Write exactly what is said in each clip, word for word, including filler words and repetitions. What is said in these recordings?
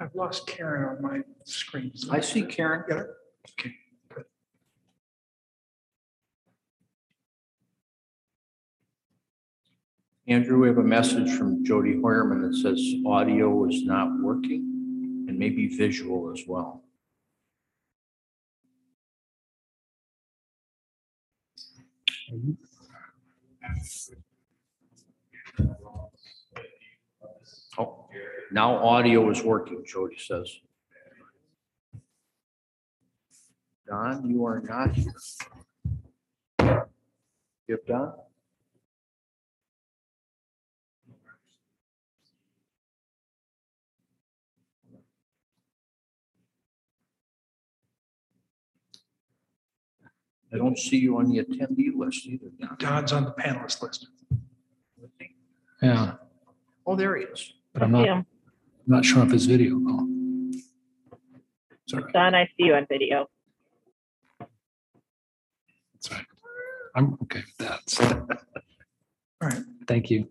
I've lost Karen on my screen. I see Karen. Get her? Okay, good. Andrew, we have a message from Jody Hoyerman that says audio is not working and maybe visual as well. Oh, now audio is working, Jody says. Don, you are not here. You have Don? I don't see you on the attendee list either, Don. Don's on the panelist list. Yeah, Oh, there he is. but I'm not, Yeah. I'm not sure if his video though. Sorry, Don, I see you on video. sorry. I'm okay with that. So, All right. thank you.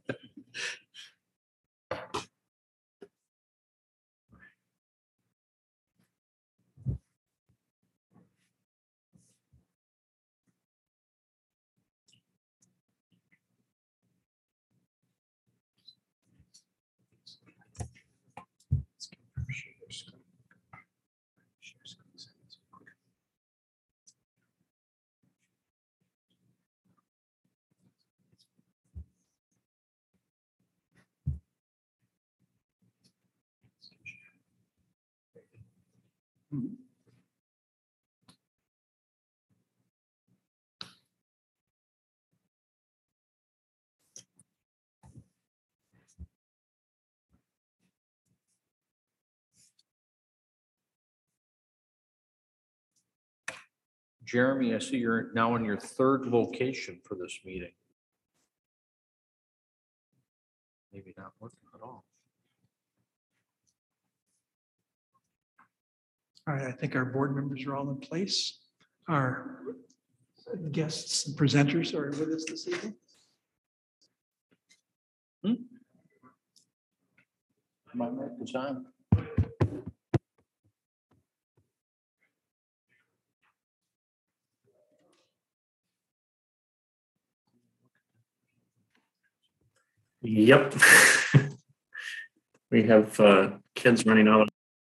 Jeremy, I see you're now in your third location for this meeting. Maybe not working at all. All right, I think our board members are all in place. Our guests and presenters are with us this evening. My mic is on. Yep. We have uh, kids running out.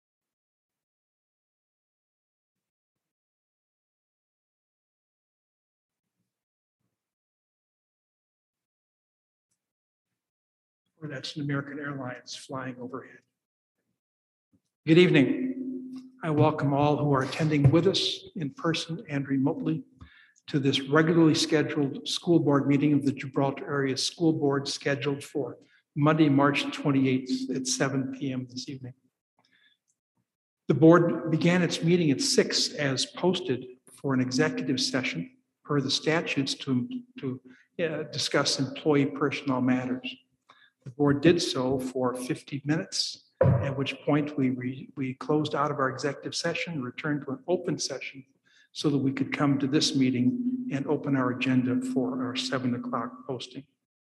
Or that's an American Airlines flying overhead. Good evening. I welcome all who are attending with us in person and remotely to this regularly scheduled school board meeting of the Gibraltar Area School Board scheduled for Monday, March twenty-eighth at seven p m this evening. The board began its meeting at six as posted for an executive session per the statutes to, to uh, discuss employee personnel matters. The board did so for fifty minutes, at which point we, re, we closed out of our executive session, returned to an open session so that we could come to this meeting and open our agenda for our seven o'clock posting.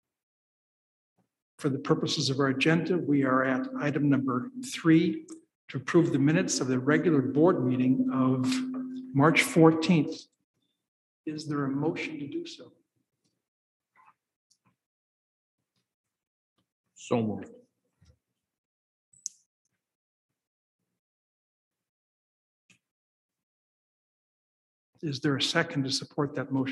For the purposes of our agenda, we are at item number three, to approve the minutes of the regular board meeting of March fourteenth. Is there a motion to do so? So moved. Is there a second to support that motion?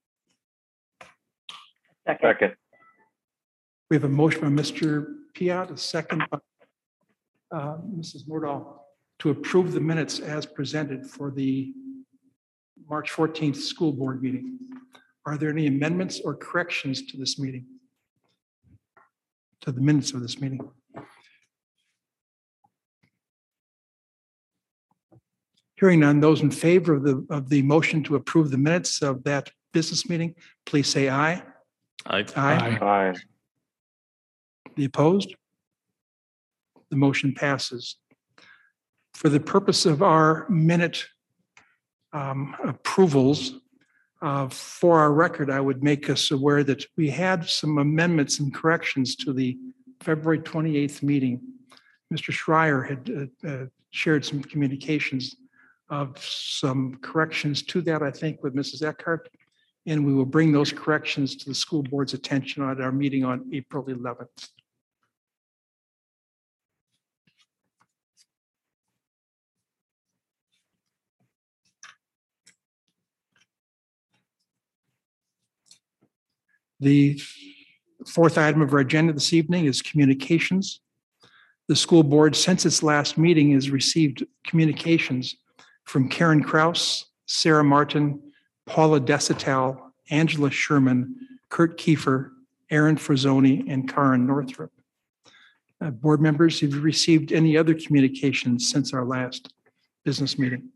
Second. Second. We have a motion by Mister Piat, a second by uh, Missus Mordahl, to approve the minutes as presented for the March fourteenth school board meeting. Are there any amendments or corrections to this meeting? To the minutes of this meeting? Hearing none, those in favor of the, of the motion to approve the minutes of that business meeting, please say aye. Aye. Aye. Aye. The opposed? The motion passes. For the purpose of our minute um, approvals, uh, for our record, I would make us aware that we had some amendments and corrections to the February twenty-eighth meeting. Mister Schreier had uh, uh, shared some communications of some corrections to that, I think, with Missus Eckhart. And we will bring those corrections to the school board's attention at our meeting on April eleventh. The fourth item of our agenda this evening is communications. The school board, since its last meeting, has received communications from Karen Kraus, Sarah Martin, Paula Desital, Angela Sherman, Kurt Kiefer, Aaron Frazzoni, and Karen Northrup. Uh, board members, have you received any other communications since our last business meeting?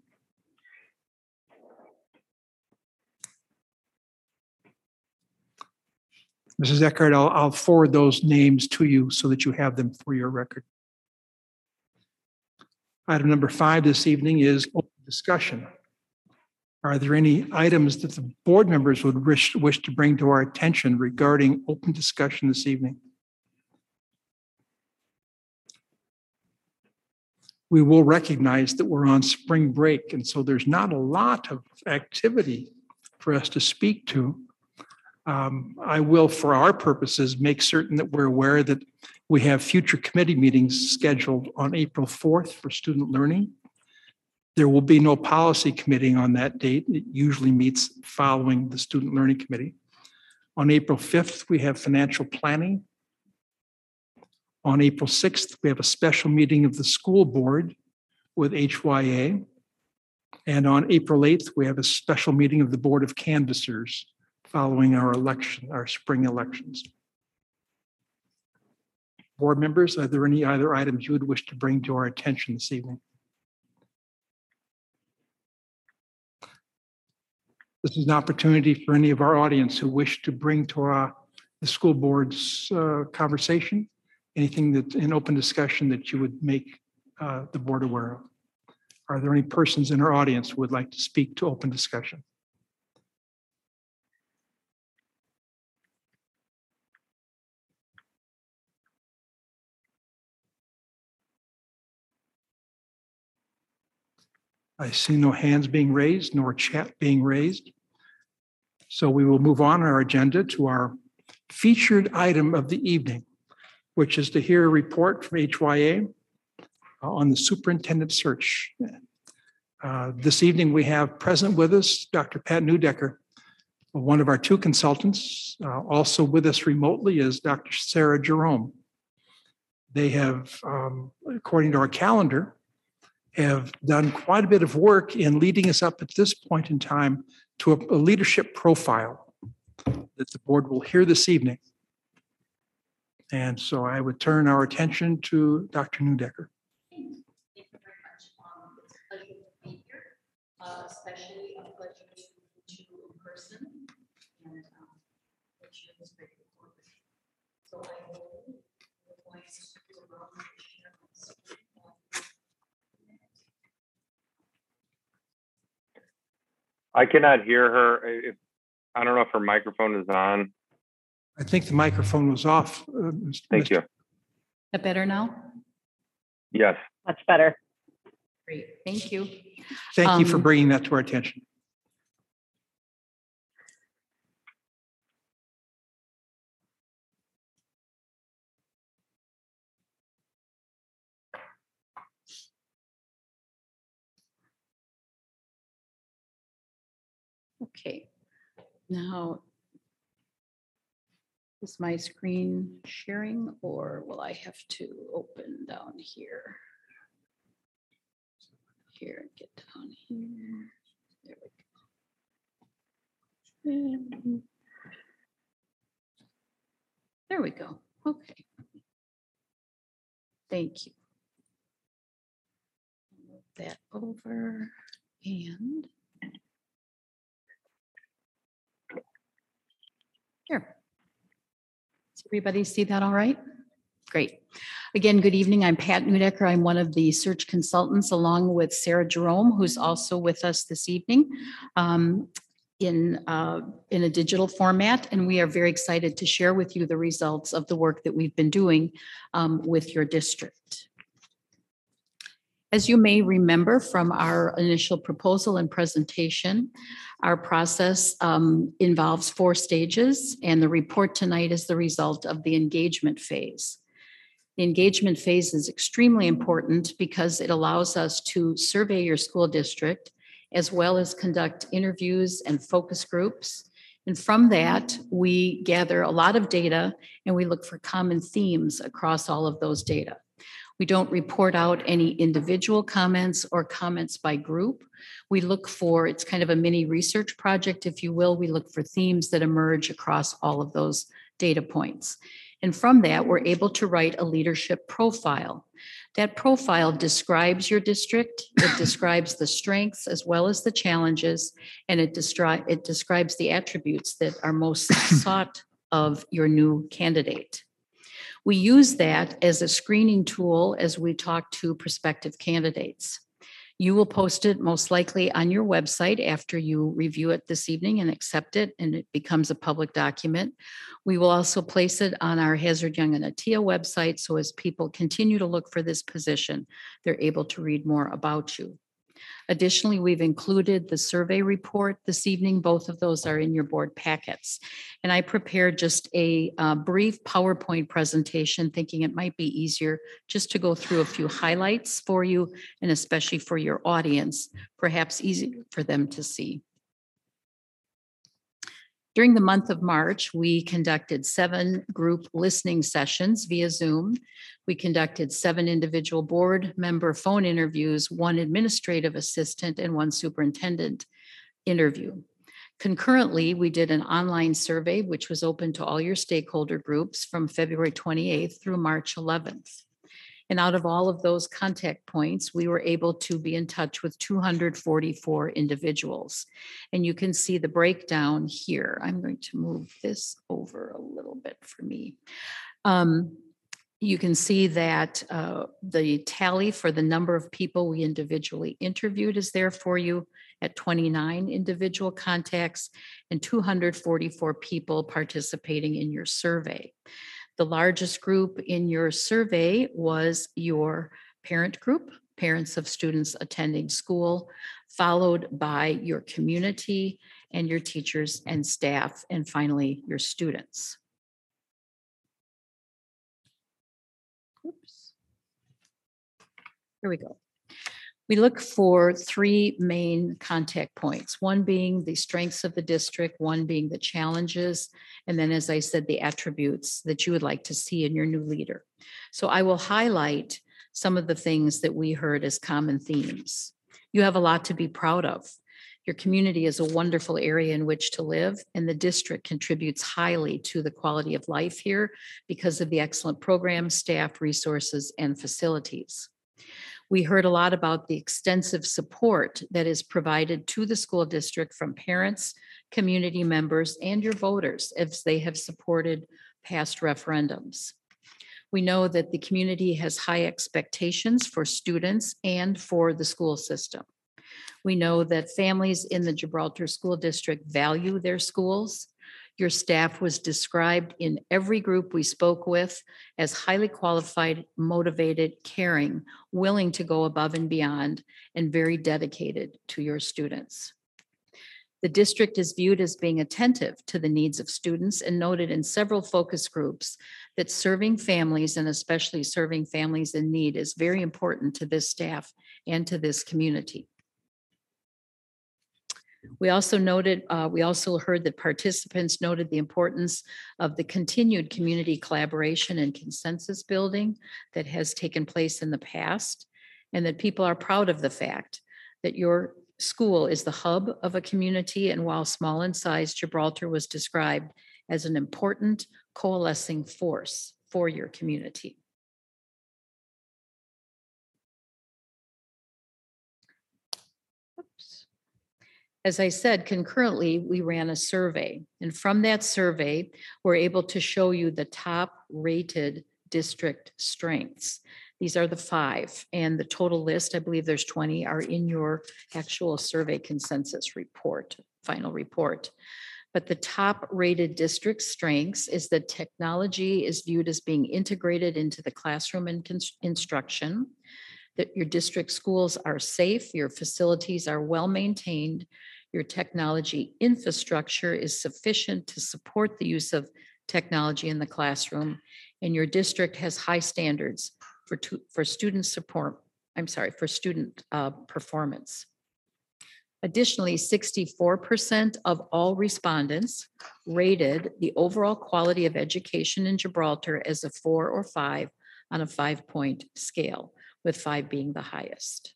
Missus Eckhart, I'll, I'll forward those names to you so that you have them for your record. Item number five this evening is open discussion. Are there any items that the board members would wish, wish to bring to our attention regarding open discussion this evening? We will recognize that we're on spring break, and so there's not a lot of activity for us to speak to. Um, I will, for our purposes, make certain that we're aware that we have future committee meetings scheduled on April fourth for student learning. There will be no policy committee on that date. It usually meets following the student learning committee. On April fifth, we have financial planning. On April sixth, we have a special meeting of the school board with H Y A. And on April eighth, we have a special meeting of the Board of Canvassers following our election, our spring elections. Board members, are there any other items you would wish to bring to our attention this evening? This is an opportunity for any of our audience who wish to bring to our, the school board's uh, conversation, anything that in open discussion that you would make uh, the board aware of. Are there any persons in our audience who would like to speak to open discussion? I see no hands being raised, nor chat being raised. So we will move on our agenda to our featured item of the evening, which is to hear a report from H Y A on the superintendent search. Uh, This evening, we have present with us Doctor Pat Newdecker, one of our two consultants. Uh, Also with us remotely is Doctor Sarah Jerome. They have, um, according to our calendar, have done quite a bit of work in leading us up at this point in time to a, a leadership profile that the board will hear this evening. And so I would turn our attention to Doctor Newdecker. Thank you very much. Um, It's a pleasure to be here, uh, especially a pleasure to meet you in person. And um, which is very important. So I will we're going to do a round of share my screen. I cannot hear her. If, I don't know if her microphone is on. I think the microphone was off. uh, Thank you. That better now? Yes. Much better. Great, thank you. Thank you for Um, bringing that to our attention. Okay, now is my screen sharing or will I have to open down here? Here, get down here. There we go. And there we go. Okay. Thank you. Move that over and here. Does everybody see that all right? Great. Again, good evening. I'm Pat Newdecker. I'm one of the search consultants along with Sarah Jerome, who's also with us this evening um, in, uh, in a digital format. And we are very excited to share with you the results of the work that we've been doing um, with your district. As you may remember from our initial proposal and presentation, our process um, involves four stages, and the report tonight is the result of the engagement phase. The engagement phase is extremely important because it allows us to survey your school district as well as conduct interviews and focus groups. And from that, we gather a lot of data and we look for common themes across all of those data. We don't report out any individual comments or comments by group. We look for, it's kind of a mini research project, if you will. We look for themes that emerge across all of those data points. And from that, we're able to write a leadership profile. That profile describes your district, it describes the strengths as well as the challenges, and it, destri- it describes the attributes that are most sought of your new candidate. We use that as a screening tool as we talk to prospective candidates. You will post it most likely on your website after you review it this evening and accept it, and it becomes a public document. We will also place it on our Hazard Young and Atia website, so as people continue to look for this position, they're able to read more about you. Additionally, we've included the survey report this evening. Both of those are in your board packets. And I prepared just a uh, brief PowerPoint presentation, thinking it might be easier just to go through a few highlights for you, and especially for your audience, perhaps easy for them to see. During the month of March, we conducted seven group listening sessions via Zoom. We conducted seven individual board member phone interviews, one administrative assistant, and one superintendent interview. Concurrently, we did an online survey, which was open to all your stakeholder groups from February twenty-eighth through March eleventh. And out of all of those contact points, we were able to be in touch with two hundred forty-four individuals. And you can see the breakdown here. I'm going to move this over a little bit for me. Um, you can see that uh, the tally for the number of people we individually interviewed is there for you at twenty-nine individual contacts and two hundred forty-four people participating in your survey. The largest group in your survey was your parent group, parents of students attending school, followed by your community and your teachers and staff, and finally your students. Oops. Here we go. We look for three main contact points, one being the strengths of the district, one being the challenges, and then, as I said, the attributes that you would like to see in your new leader. So I will highlight some of the things that we heard as common themes. You have a lot to be proud of. Your community is a wonderful area in which to live, and the district contributes highly to the quality of life here because of the excellent programs, staff, resources, and facilities. We heard a lot about the extensive support that is provided to the school district from parents, community members, and your voters as they have supported past referendums. We know that the community has high expectations for students and for the school system. We know that families in the Gibraltar School District value their schools. Your staff was described in every group we spoke with as highly qualified, motivated, caring, willing to go above and beyond, and very dedicated to your students. The district is viewed as being attentive to the needs of students and noted in several focus groups that serving families, and especially serving families in need, is very important to this staff and to this community. We also noted, uh, we also heard that participants noted the importance of the continued community collaboration and consensus building that has taken place in the past, and that people are proud of the fact that your school is the hub of a community, and while small in size, Gibraltar was described as an important coalescing force for your community. Oops. As I said, concurrently, we ran a survey, and from that survey, we're able to show you the top rated district strengths. These are the five, and the total list, I believe there's twenty, are in your actual survey consensus report, final report. But the top rated district strengths is that technology is viewed as being integrated into the classroom and instruction, that your district schools are safe, your facilities are well-maintained, your technology infrastructure is sufficient to support the use of technology in the classroom, and your district has high standards for, tu- for student support, I'm sorry, for student uh, performance. Additionally, sixty-four percent of all respondents rated the overall quality of education in Gibraltar as a four or five on a five-point scale, with five being the highest.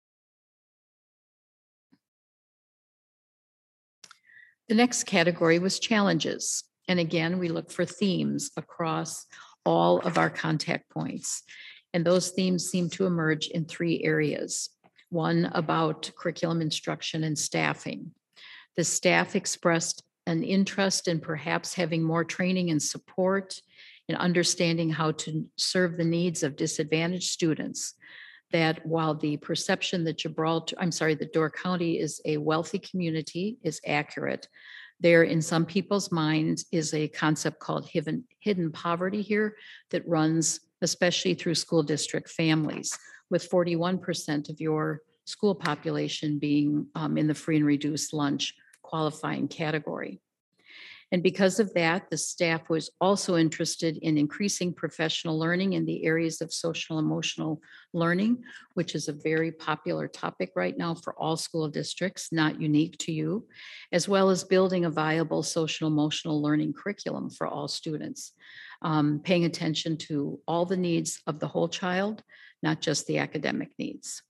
The next category was challenges. And again, we look for themes across all of our contact points. And those themes seem to emerge in three areas. One about curriculum instruction and staffing. The staff expressed an interest in perhaps having more training and support in understanding how to serve the needs of disadvantaged students. That while the perception that Gibraltar, I'm sorry, that Door County is a wealthy community is accurate, there in some people's minds is a concept called hidden, hidden poverty here that runs especially through school district families, with forty-one percent of your school population being um, in the free and reduced lunch qualifying category. And because of that, the staff was also interested in increasing professional learning in the areas of social emotional learning, which is a very popular topic right now for all school districts, not unique to you, as well as building a viable social emotional learning curriculum for all students, um, paying attention to all the needs of the whole child, not just the academic needs.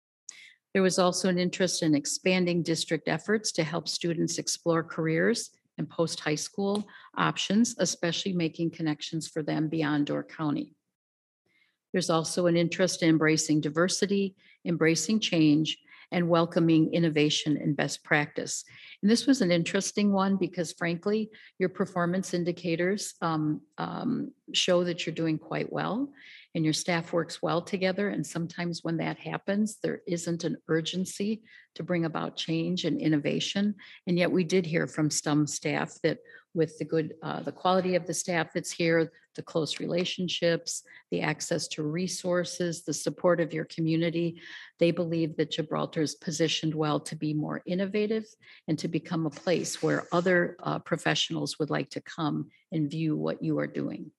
There was also an interest in expanding district efforts to help students explore careers and post-high school options, especially making connections for them beyond Door County. There's also an interest in embracing diversity, embracing change, and welcoming innovation and best practice. And this was an interesting one because frankly, your performance indicators um, um, show that you're doing quite well and your staff works well together. And sometimes when that happens, there isn't an urgency to bring about change and innovation. And yet we did hear from some staff that with the good, uh, the quality of the staff that's here, the close relationships, the access to resources, the support of your community, they believe that Gibraltar is positioned well to be more innovative and to become a place where other uh, professionals would like to come and view what you are doing.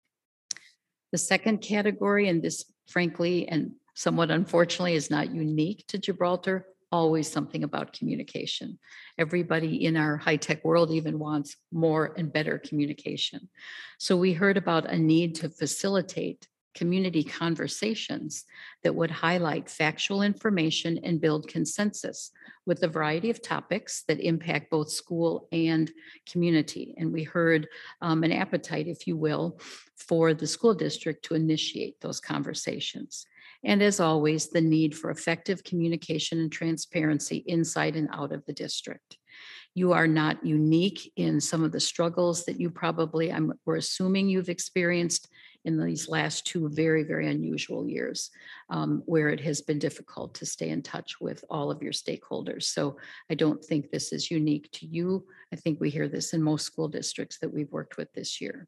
The second category, and this frankly and somewhat unfortunately is not unique to Gibraltar, always something about communication. Everybody in our high-tech world even wants more and better communication. So we heard about a need to facilitate community conversations that would highlight factual information and build consensus with a variety of topics that impact both school and community. And we heard um, an appetite, if you will, for the school district to initiate those conversations. And as always, the need for effective communication and transparency inside and out of the district. You are not unique in some of the struggles that you probably, I'm, we're assuming you've experienced in these last two very, very unusual years, um, where it has been difficult to stay in touch with all of your stakeholders. So I don't think this is unique to you. I think we hear this in most school districts that we've worked with this year.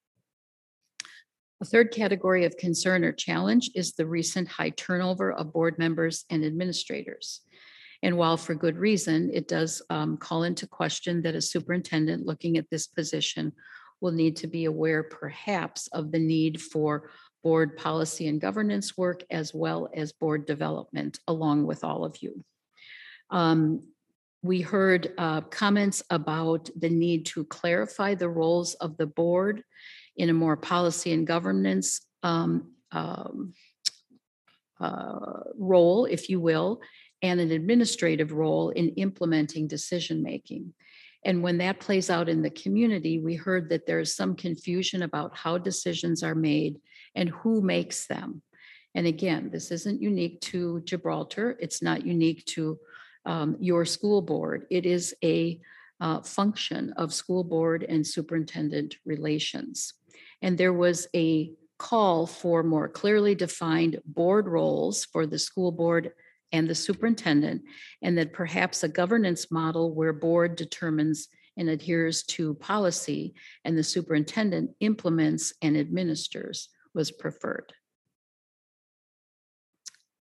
A third category of concern or challenge is the recent high turnover of board members and administrators. And while for good reason, it does um, call into question that a superintendent looking at this position will need to be aware perhaps of the need for board policy and governance work as well as board development along with all of you. Um, we heard uh, comments about the need to clarify the roles of the board in a more policy and governance um, um, uh, role, if you will, and an administrative role in implementing decision-making. And when that plays out in the community, we heard that there's some confusion about how decisions are made and who makes them. And again, this isn't unique to Gibraltar. It's not unique to um, your school board. It is a uh, function of school board and superintendent relations. And there was a call for more clearly defined board roles for the school board and the superintendent, and that perhaps a governance model where board determines and adheres to policy and the superintendent implements and administers was preferred.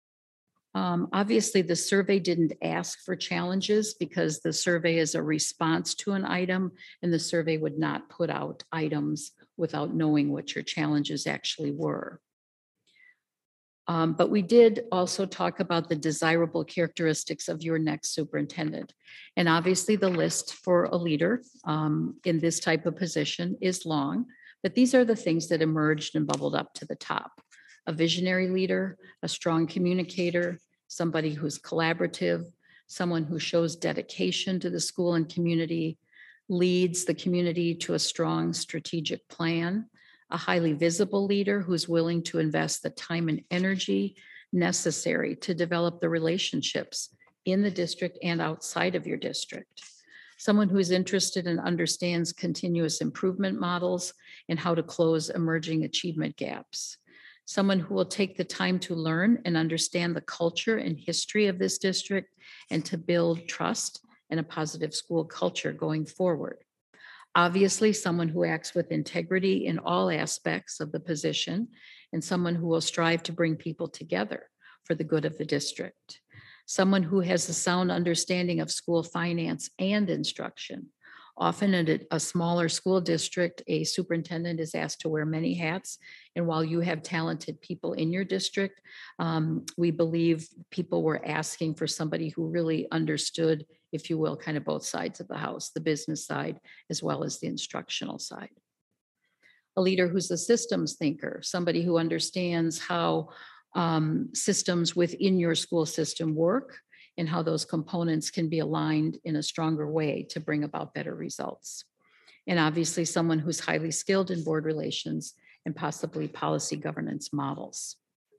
Um, obviously, the survey didn't ask for challenges because the survey is a response to an item, and the survey would not put out items without knowing what your challenges actually were. Um, but we did also talk about the desirable characteristics of your next superintendent. And obviously, the list for a leader um, in this type of position is long, but these are the things that emerged and bubbled up to the top. A visionary leader, a strong communicator, somebody who's collaborative, someone who shows dedication to the school and community, leads the community to a strong strategic plan, a highly visible leader who's willing to invest the time and energy necessary to develop the relationships in the district and outside of your district. Someone who is interested and understands continuous improvement models and how to close emerging achievement gaps. Someone who will take the time to learn and understand the culture and history of this district and to build trust and a positive school culture going forward. Obviously, someone who acts with integrity in all aspects of the position and someone who will strive to bring people together for the good of the district. Someone who has a sound understanding of school finance and instruction. Often in a, a smaller school district, a superintendent is asked to wear many hats. And while you have talented people in your district, um, we believe people were asking for somebody who really understood, if you will, kind of both sides of the house, the business side as well as the instructional side. A leader who's a systems thinker, somebody who understands how um, systems within your school system work and how those components can be aligned in a stronger way to bring about better results. And obviously someone who's highly skilled in board relations and possibly policy governance models.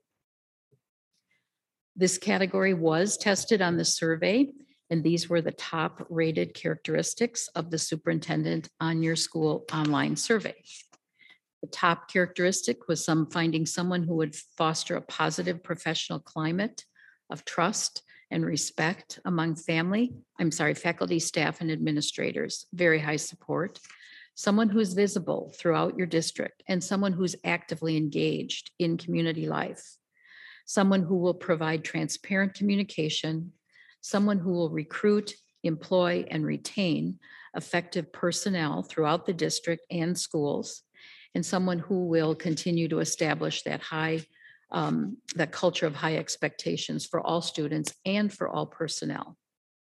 This category was tested on the survey, and these were the top rated characteristics of the superintendent on your school online survey. The top characteristic was some finding someone who would foster a positive professional climate of trust and respect among family, I'm sorry, faculty, staff, and administrators, very high support. Someone who's visible throughout your district and someone who's actively engaged in community life. Someone who will provide transparent communication, someone who will recruit, employ, and retain effective personnel throughout the district and schools, and someone who will continue to establish that high Um, that culture of high expectations for all students and for all personnel.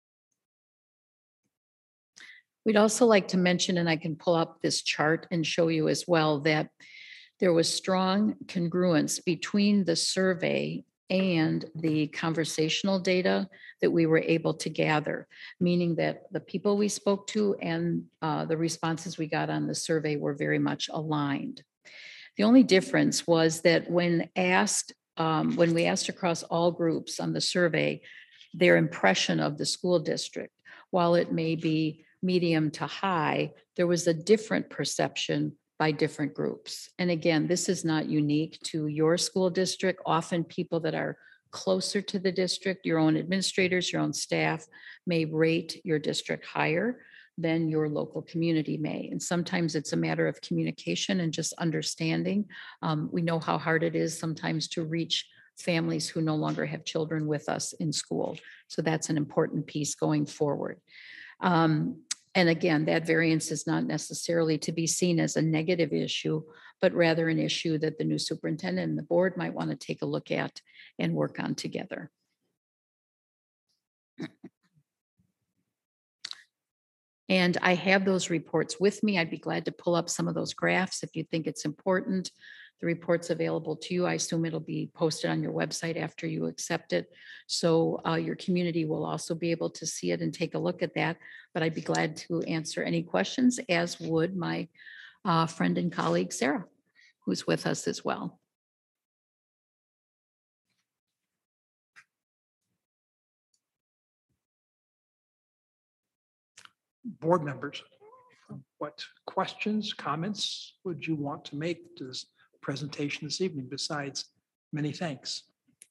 We'd also like to mention, and I can pull up this chart and show you as well, that there was strong congruence between the survey and the conversational data that we were able to gather, meaning that the people we spoke to and uh, the responses we got on the survey were very much aligned. The only difference was that when asked, um, when we asked across all groups on the survey, their impression of the school district, while it may be medium to high, there was a different perception by different groups. And again, this is not unique to your school district. Often people that are closer to the district, your own administrators, your own staff may rate your district higher than your local community may. And sometimes it's a matter of communication and just understanding. Um, we know how hard it is sometimes to reach families who no longer have children with us in school. So that's an important piece going forward. Um, and again, that variance is not necessarily to be seen as a negative issue, but rather an issue that the new superintendent and the board might want to take a look at and work on together. And I have those reports with me. I'd be glad to pull up some of those graphs if you think it's important. The report's available to you. I assume it'll be posted on your website after you accept it. So uh, your community will also be able to see it and take a look at that. But I'd be glad to answer any questions, as would my uh, friend and colleague, Sarah, who's with us as well. Board members, what questions, comments would you want to make to this presentation this evening besides many thanks?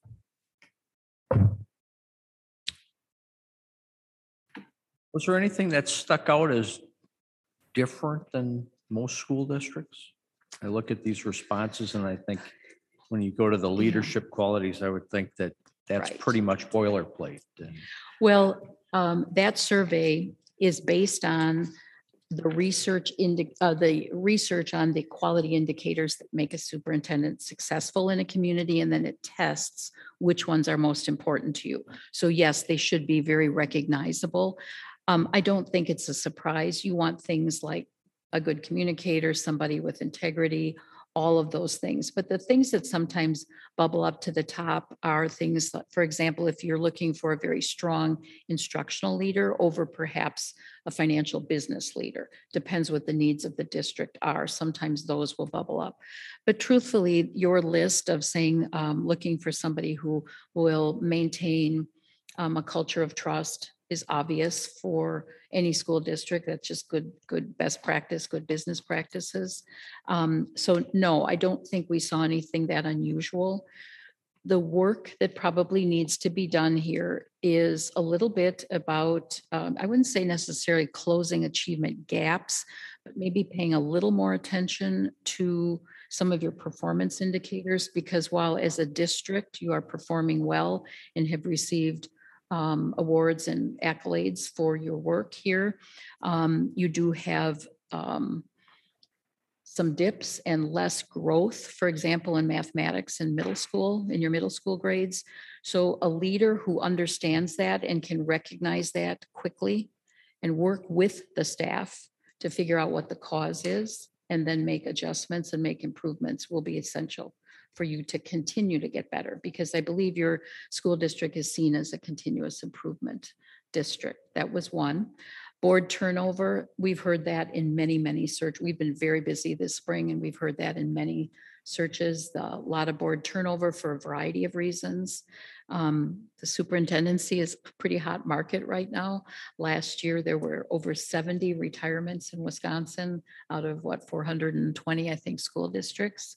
Was there anything that stuck out as different than most school districts? I look at these responses and I think when you go to the leadership qualities, I would think that that's Right. pretty much boilerplate. And Well, um, that survey is based on the research indi- uh, the research on the quality indicators that make a superintendent successful in a community, and then it tests which ones are most important to you. So yes, they should be very recognizable. Um, I don't think it's a surprise. You want things like a good communicator, somebody with integrity, all of those things. But the things that sometimes bubble up to the top are things, like, for example, if you're looking for a very strong instructional leader over perhaps a financial business leader, depends what the needs of the district are. Sometimes those will bubble up. But truthfully, your list of saying, um, looking for somebody who will maintain um, a culture of trust is obvious for any school district. That's just good, good best practice, good business practices. Um, so no, I don't think we saw anything that unusual. The work that probably needs to be done here is a little bit about, um, I wouldn't say necessarily closing achievement gaps, but maybe paying a little more attention to some of your performance indicators, because while as a district you are performing well and have received um, awards and accolades for your work here, um, you do have um, some dips and less growth, for example, in mathematics in middle school, in your middle school grades. So a leader who understands that and can recognize that quickly and work with the staff to figure out what the cause is and then make adjustments and make improvements will be essential for you to continue to get better, because I believe your school district is seen as a continuous improvement district. That was one. Board turnover, we've heard that in many, many search. We've been very busy this spring and we've heard that in many searches, a lot of board turnover for a variety of reasons. Um, the superintendency is a pretty hot market right now. Last year, there were over seventy retirements in Wisconsin out of what, four hundred twenty, I think, school districts.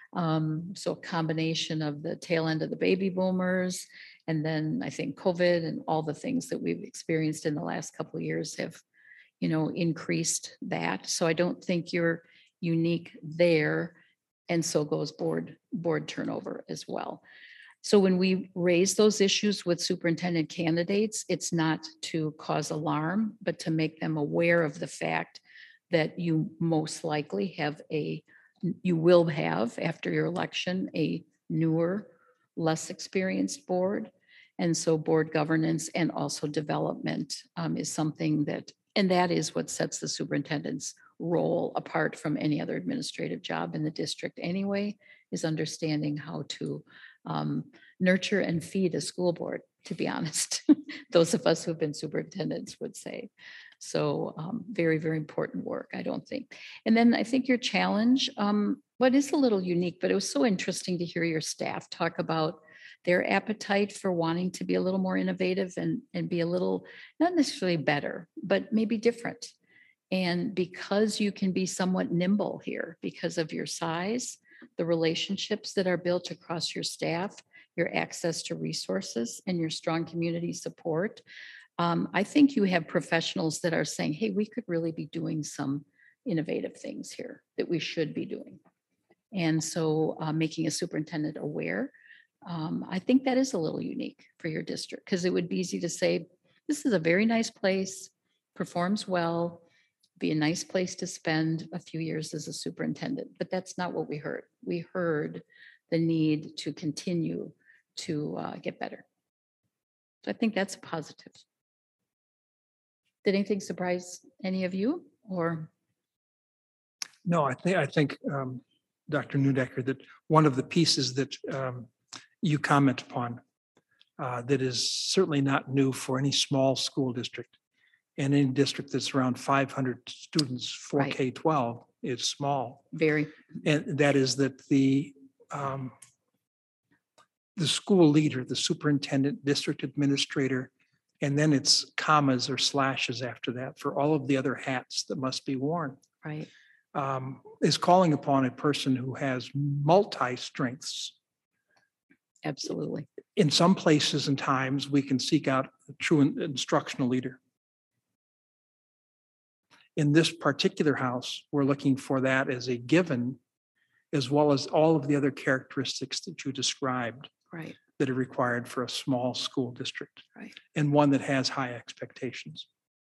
Um, so a combination of the tail end of the baby boomers, and then I think COVID and all the things that we've experienced in the last couple of years have, you know, increased that. So I don't think you're unique there. And so goes board, board turnover as well. So when we raise those issues with superintendent candidates, it's not to cause alarm, but to make them aware of the fact that you most likely have a, you will have after your election, a newer, less experienced board. And so board governance and also development um, is something that, and that is what sets the superintendent's role apart from any other administrative job in the district anyway, is understanding how to um, nurture and feed a school board, to be honest. Those of us who've been superintendents would say. So um, very, very important work, I don't think. And then I think your challenge, um, what is a little unique, but it was so interesting to hear your staff talk about their appetite for wanting to be a little more innovative and, and be a little, not necessarily better, but maybe different. And because you can be somewhat nimble here because of your size, the relationships that are built across your staff, your access to resources, and your strong community support, um, I think you have professionals that are saying, hey, we could really be doing some innovative things here that we should be doing. And so uh, making a superintendent aware, um, I think that is a little unique for your district, because it would be easy to say, this is a very nice place, performs well, be a nice place to spend a few years as a superintendent. But that's not what we heard. We heard the need to continue to uh, get better. So I think that's a positive. Did anything surprise any of you, or? No, I think, I think, um, Doctor Newdecker, that one of the pieces that um, you comment upon uh, that is certainly not new for any small school district, and any district that's around five hundred students, for K twelve is small. Very. And that is that the um, the school leader, the superintendent, district administrator, and then it's commas or slashes after that for all of the other hats that must be worn, Right. um, is calling upon a person who has multi-strengths. Absolutely. In some places and times, we can seek out a true in- instructional leader. In this particular house, we're looking for that as a given, as well as all of the other characteristics that you described. Right. that are required for a small school district. Right. And one that has high expectations.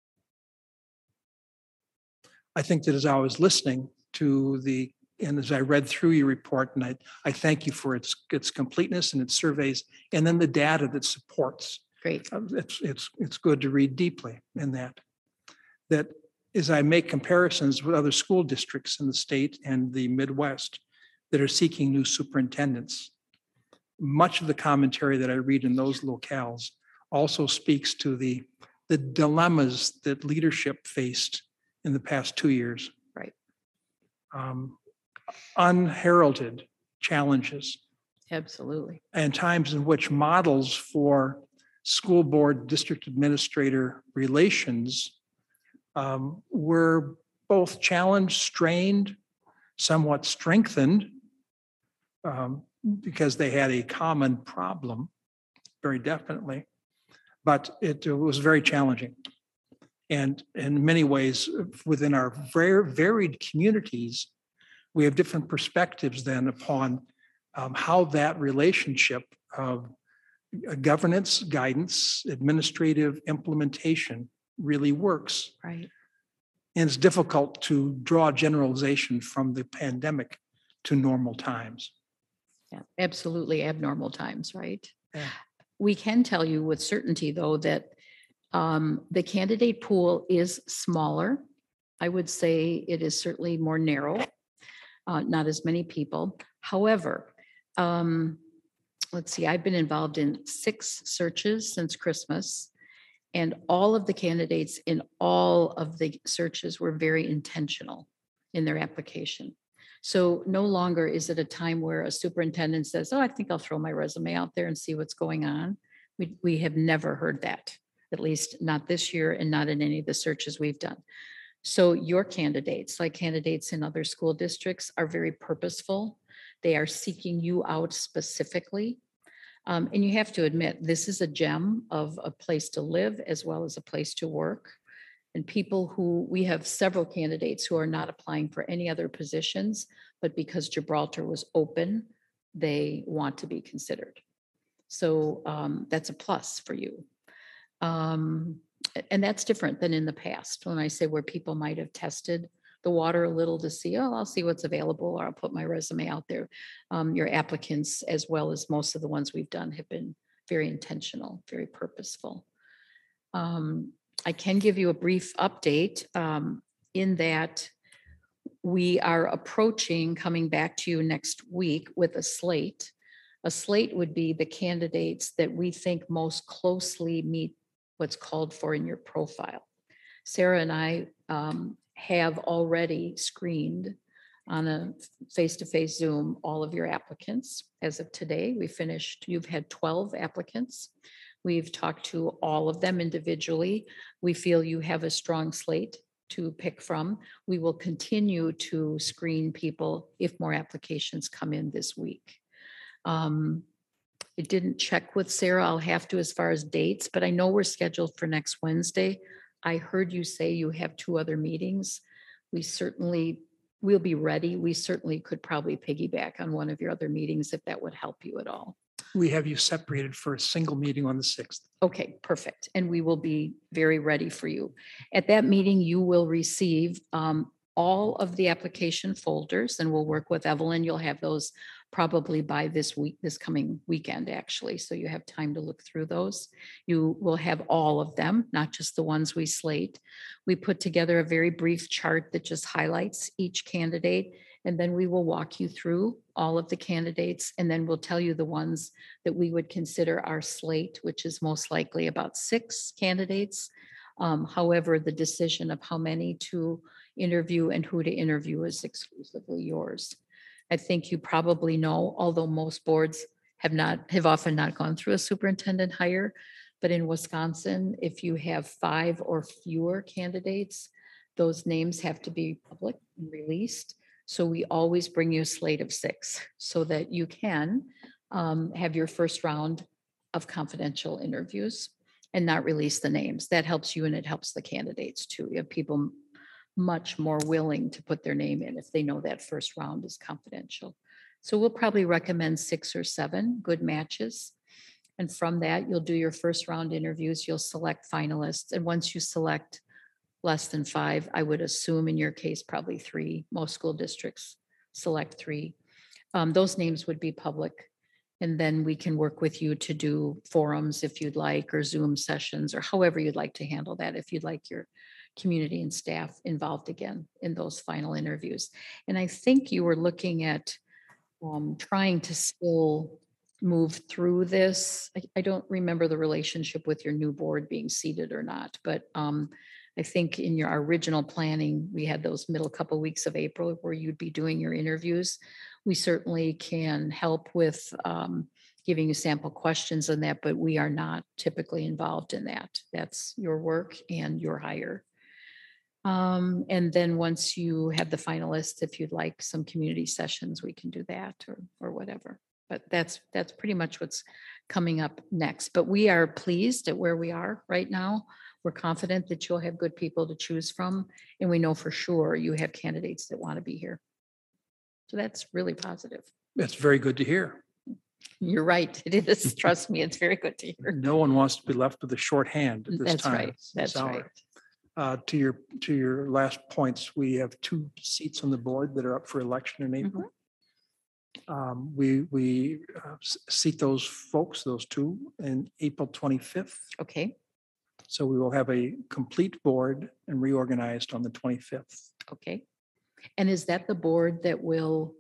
I think that as I was listening to the, and as I read through your report, and I, I thank you for its, its completeness and its surveys, and then the data that supports. Great. uh, It's, it's, it's good to read deeply in that. That as I make comparisons with other school districts in the state and the Midwest that are seeking new superintendents, much of the commentary that I read in those locales also speaks to the, the dilemmas that leadership faced in the past two years. Right. Um, unheralded challenges Absolutely. and times in which models for school board district administrator relations um, were both challenged, strained, somewhat strengthened um, because they had a common problem, very definitely, but it was very challenging. And in many ways, within our very varied communities, we have different perspectives then upon um, how that relationship of governance, guidance, administrative implementation really works. Right. And it's difficult to draw generalization from the pandemic to normal times. Yeah, absolutely abnormal times, right? Yeah. We can tell you with certainty, though, that um, the candidate pool is smaller. I would say it is certainly more narrow, uh, not as many people. However, um, let's see, I've been involved in six searches since Christmas, and all of the candidates in all of the searches were very intentional in their application. So no longer is it a time where a superintendent says, oh, I think I'll throw my resume out there and see what's going on. We, we have never heard that, at least not this year and not in any of the searches we've done. So your candidates, like candidates in other school districts, are very purposeful. They are seeking you out specifically. Um, and you have to admit, this is a gem of a place to live as well as a place to work. And people who, we have several candidates who are not applying for any other positions, but because Gibraltar was open, they want to be considered. So um, that's a plus for you. Um, and that's different than in the past, when I say where people might have tested the water a little to see, oh, I'll see what's available, or I'll put my resume out there. Um, your applicants, as well as most of the ones we've done, have been very intentional, very purposeful. Um, I can give you a brief update um, in that we are approaching coming back to you next week with a slate. A slate would be the candidates that we think most closely meet what's called for in your profile. Sarah and I um, have already screened on a face-to-face Zoom all of your applicants. As of today, we finished, you've had twelve applicants. We've talked to all of them individually. We feel you have a strong slate to pick from. We will continue to screen people if more applications come in this week. Um, I didn't check with Sarah. I'll have to as far as dates, but I know we're scheduled for next Wednesday. I heard you say you have two other meetings. We certainly will be ready. We certainly could probably piggyback on one of your other meetings if that would help you at all. We have you separated for a single meeting on the sixth. Okay, perfect. And we will be very ready for you. At that meeting, you will receive um, all of the application folders, and we'll work with Evelyn. You'll have those probably by this week, this coming weekend, actually. So you have time to look through those. You will have all of them, not just the ones we slate. We put together a very brief chart that just highlights each candidate, and then we will walk you through all of the candidates, and then we'll tell you the ones that we would consider our slate, which is most likely about six candidates. Um, however, the decision of how many to interview and who to interview is exclusively yours. I think you probably know, although most boards have not, have often not gone through a superintendent hire, but in Wisconsin, if you have five or fewer candidates, those names have to be public and released. So we always bring you a slate of six so that you can um, have your first round of confidential interviews and not release the names. That helps you and it helps the candidates too. You have people much more willing to put their name in if they know that first round is confidential. So we'll probably recommend six or seven good matches. And from that, you'll do your first round interviews, you'll select finalists. And once you select less than five, I would assume in your case, probably three, most school districts select three. Um, those names would be public. And then we can work with you to do forums if you'd like, or Zoom sessions, or however you'd like to handle that, if you'd like your community and staff involved again in those final interviews. And I think you were looking at um, trying to still move through this. I, I don't remember the relationship with your new board being seated or not, but um, I think in your original planning, we had those middle couple weeks of April where you'd be doing your interviews. We certainly can help with um, giving you sample questions on that, but we are not typically involved in that. That's your work and your hire. Um, and then once you have the finalists, if you'd like some community sessions, we can do that or, or whatever. But that's, that's pretty much what's coming up next. But we are pleased at where we are right now. We're confident that you'll have good people to choose from. And we know for sure you have candidates that want to be here. So that's really positive. It's very good to hear. You're right. It is. Trust me, it's very good to hear. No one wants to be left with a short hand at this That's time. right. That's This hour. right. Uh, to your, to your last points, we have two seats on the board that are up for election in April. Um, we, we uh, s- seat those folks, those two, in April twenty-fifth. Okay, So we will have a complete board and reorganized on the twenty-fifth. okay. And is that the board that will,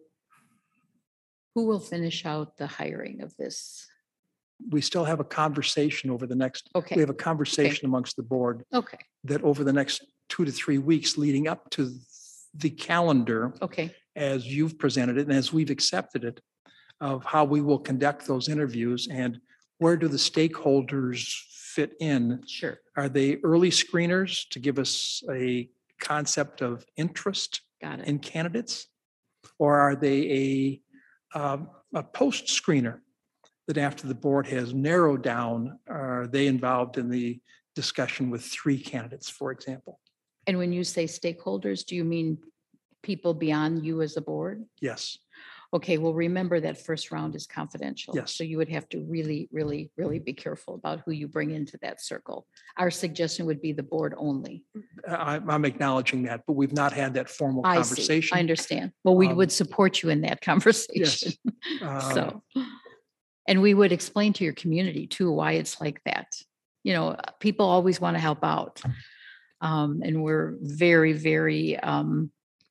who will finish out the hiring of this? We still have a conversation over the next, Okay, we have a conversation amongst the board okay, that over the next two to three weeks leading up to the calendar, okay, as you've presented it and as we've accepted it, of how we will conduct those interviews and where do the stakeholders fit in? sure. Are they early screeners to give us a concept of interest Got it. in candidates? Or are they a, um, a post screener that after the board has narrowed down, are they involved in the discussion with three candidates, for example? And when you say stakeholders, do you mean people beyond you as a board? Yes, Okay, well, remember that first round is confidential. Yes. So you would have to really, really, really be careful about who you bring into that circle. Our suggestion would be the board only. I, I'm acknowledging that, but we've not had that formal I see. conversation. I understand. Well, we Um, would support you in that conversation. Um, So, and we would explain to your community too, why it's like that. You know, people always want to help out. Um, and we're very, very, um,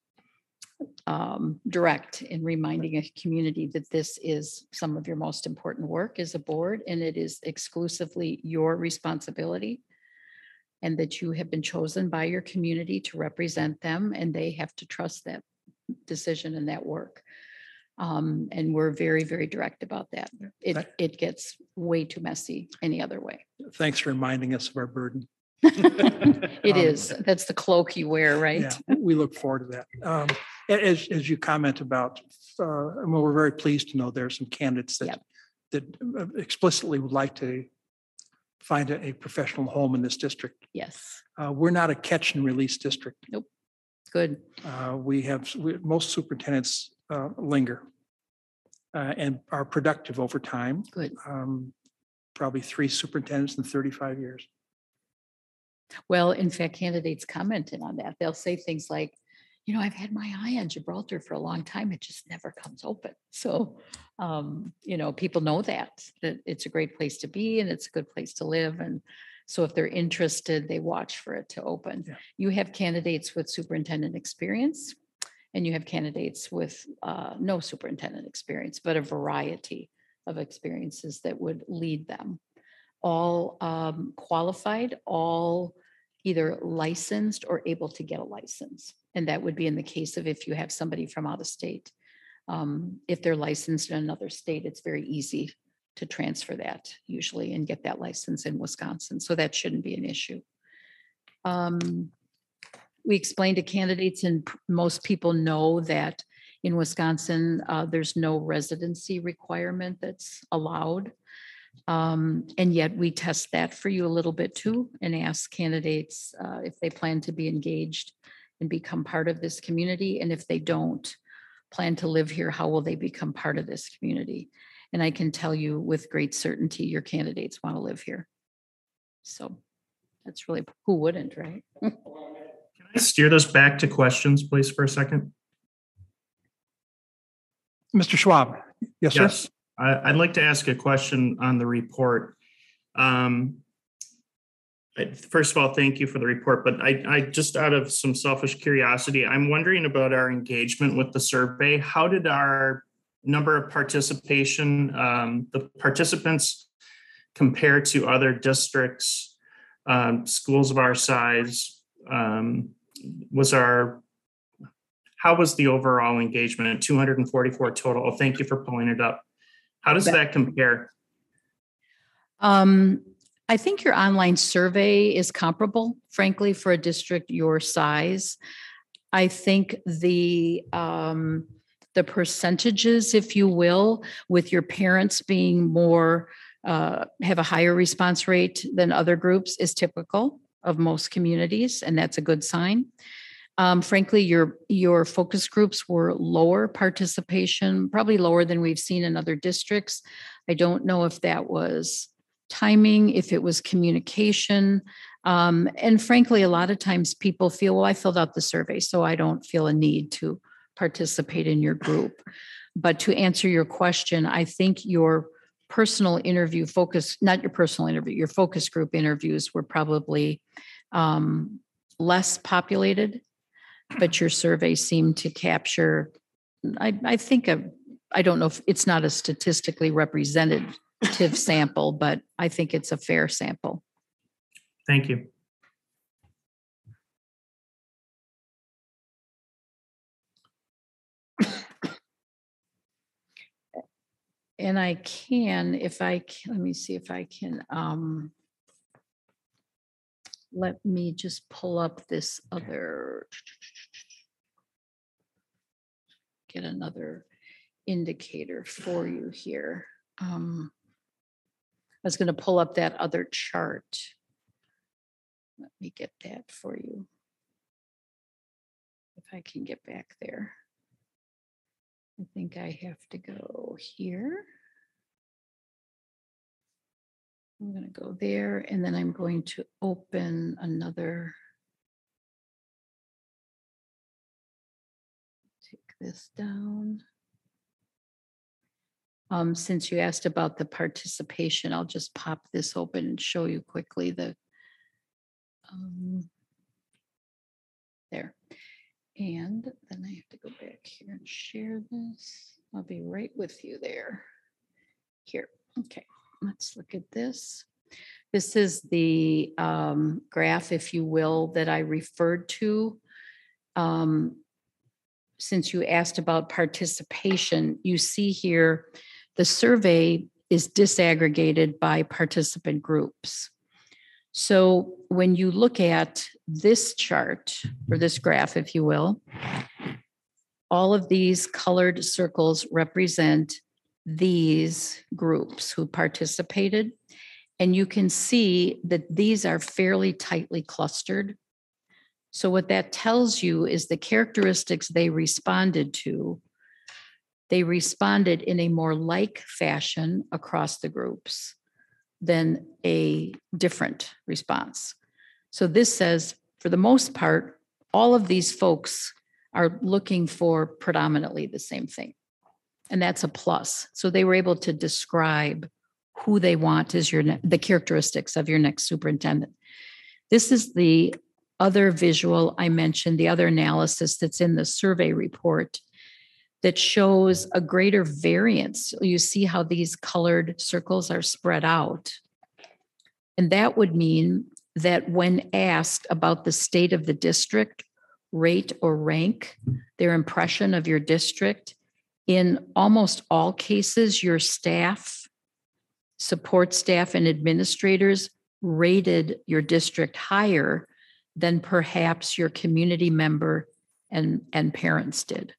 um, direct in reminding a community that this is some of your most important work as a board, and it is exclusively your responsibility. And that you have been chosen by your community to represent them, and they have to trust that decision and that work. Um, and we're very, very direct about that. It, Right. it gets way too messy any other way. Thanks for reminding us of our burden. It Um, is, that's the cloak you wear, right? Yeah, we look forward to that. Um, a- As, as you comment about, uh, and we're very pleased to know there are some candidates that, Yep. that uh, explicitly would like to find a, a professional home in this district. Yes, Uh, We're not a catch and release district. good. Uh, We have, we- most superintendents uh, linger uh, and are productive over time. Good. Um, Probably three superintendents in thirty-five years. Well, in fact, candidates commented on that. They'll say things like, you know, I've had my eye on Gibraltar for a long time. It just never comes open. So, um, you know, people know that, that it's a great place to be and it's a good place to live. And so if they're interested, they watch for it to open. Yeah. You have candidates with superintendent experience and you have candidates with uh, no superintendent experience, but a variety of experiences that would lead them. All um, qualified, all either licensed or able to get a license. And that would be in the case of if you have somebody from out of state. Um, if they're licensed in another state, it's very easy to transfer that usually and get that license in Wisconsin. So that shouldn't be an issue. Um, we explained to candidates, and p- most people know that in Wisconsin, uh, there's no residency requirement that's allowed. Um, and yet we test that for you a little bit too and ask candidates uh, if they plan to be engaged and become part of this community. And if they don't plan to live here, how will they become part of this community? And I can tell you with great certainty, your candidates want to live here. So that's really, who wouldn't, right? Can I steer this back to questions, please, for a second? Mister Schwab? Yes, sir. Yes, I, I'd like to ask a question on the report. Um, I- First of all, thank you for the report, but I, I just out of some selfish curiosity, I'm wondering about our engagement with the survey. How did our number of participation, um, the participants compare to other districts, um, schools of our size? Um, was our, how was the overall engagement at two hundred forty-four total? Oh, thank you for pulling it up. How does that compare? Um, I think your online survey is comparable, frankly, for a district your size. I think the, um, the percentages, if you will, with your parents being more, uh, have a higher response rate than other groups is typical of most communities, and that's a good sign. Um, frankly, your, your focus groups were lower participation, probably lower than we've seen in other districts. I don't know if that was timing, if it was communication. Um, and frankly, a lot of times people feel, well, I filled out the survey, so I don't feel a need to participate in your group. But to answer your question, I think your personal interview focus, not your personal interview, your focus group interviews were probably um, less populated, but your survey seemed to capture, I, I think, a, I don't know if it's not a statistically representative sample, but I think it's a fair sample. Thank you. And I can, if I can, let me see if I can, um, let me just pull up this other, get another indicator for you here. Um, I was going to pull up that other chart. Let me get that for you. If I can get back there. I think I have to go here. I'm going to go there, and then I'm going to open another. Take this down. Um, since you asked about the participation, I'll just pop this open and show you quickly the um, there. And then I have to go back here and share this. I'll be right with you there. Here, okay, let's look at this. This is the um, graph, if you will, that I referred to. Um, since you asked about participation, you see here, the survey is disaggregated by participant groups. So when you look at this chart, or this graph, if you will, all of these colored circles represent these groups who participated. And you can see that these are fairly tightly clustered. So what that tells you is the characteristics they responded to, they responded in a more like fashion across the groups than a different response. So this says, for the most part, all of these folks are looking for predominantly the same thing. And that's a plus. So they were able to describe who they want as your, ne- the characteristics of your next superintendent. This is the other visual I mentioned, the other analysis that's in the survey report that shows a greater variance. You see how these colored circles are spread out. And that would mean that when asked about the state of the district, rate or rank their impression of your district, in almost all cases, your staff, support staff, and administrators rated your district higher than perhaps your community member and, and parents did.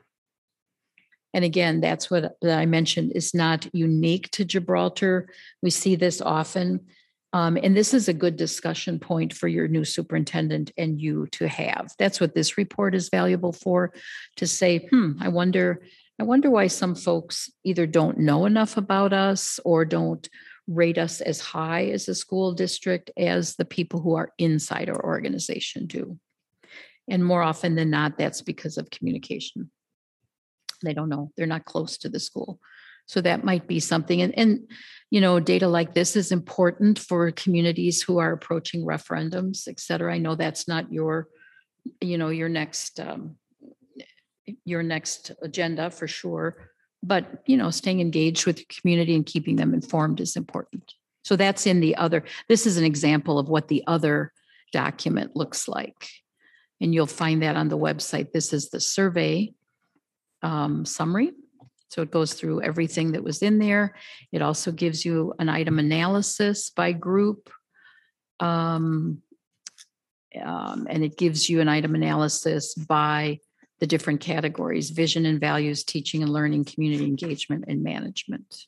And again, that's what I mentioned is not unique to Gibraltar. We see this often. Um, and this is a good discussion point for your new superintendent and you to have. That's what this report is valuable for, to say, hmm, I wonder, I wonder why some folks either don't know enough about us or don't rate us as high as a school district as the people who are inside our organization do. And more often than not, that's because of communication. They don't know, they're not close to the school. So that might be something. And, and, you know, data like this is important for communities who are approaching referendums, et cetera. I know that's not your, you know, your next, um, your next agenda for sure. But, you know, staying engaged with your community and keeping them informed is important. So that's in the other, this is an example of what the other document looks like. And you'll find that on the website. This is the survey um, summary. So it goes through everything that was in there. It also gives you an item analysis by group. Um, um, and it gives you an item analysis by the different categories: vision and values, teaching and learning, community engagement, and management.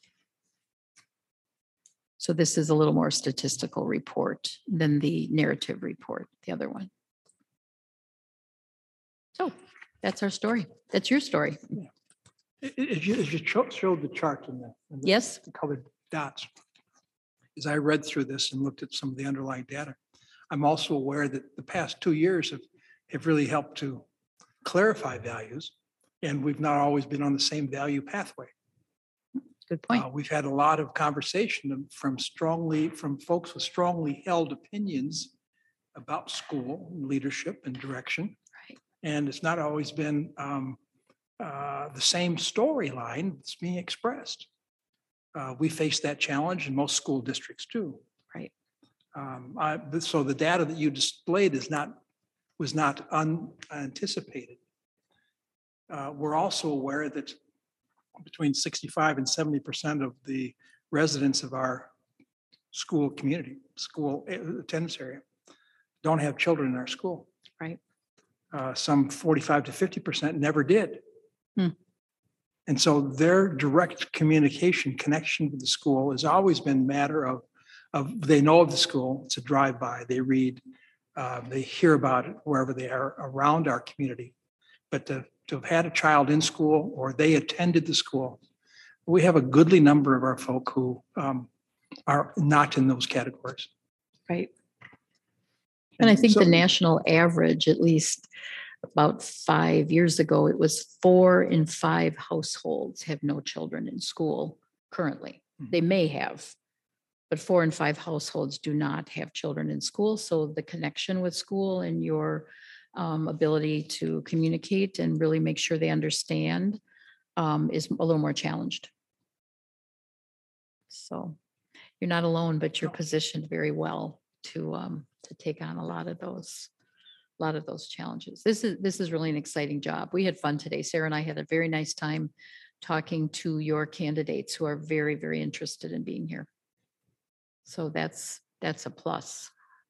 So this is a little more statistical report than the narrative report, the other one. So that's our story. That's your story. As you, as you cho- showed the chart in the, in the Yes. the colored dots, as I read through this and looked at some of the underlying data, I'm also aware that the past two years have, have really helped to clarify values, and we've not always been on the same value pathway. Good point. Uh, we've had a lot of conversation from strongly, from folks with strongly held opinions about school leadership and direction. Right. And it's not always been um, uh, the same storyline that's being expressed. Uh, we face that challenge, and most school districts do. Right. Um, I, so the data that you displayed is not was not unanticipated. Uh, we're also aware that between sixty-five and seventy percent of the residents of our school community, school attendance area, don't have children in our school. Right. Uh, some forty-five to fifty percent never did. Hmm. And so their direct communication connection with the school has always been a matter of, of they know of the school, it's a drive-by, they read, uh, they hear about it wherever they are around our community. But to, to have had a child in school or they attended the school, we have a goodly number of our folk who um, are not in those categories. Right. And I think so, the national average, at least about five years ago, it was four in five households have no children in school currently. Mhm. They may have, but four in five households do not have children in school. So the connection with school and your um, ability to communicate and really make sure they understand um, is a little more challenged. So you're not alone, but you're positioned very well to um, to take on a lot of those, a lot of those challenges. This is this is really an exciting job. We had fun today. Sarah and I had a very nice time talking to your candidates who are very, very interested in being here. So that's that's a plus.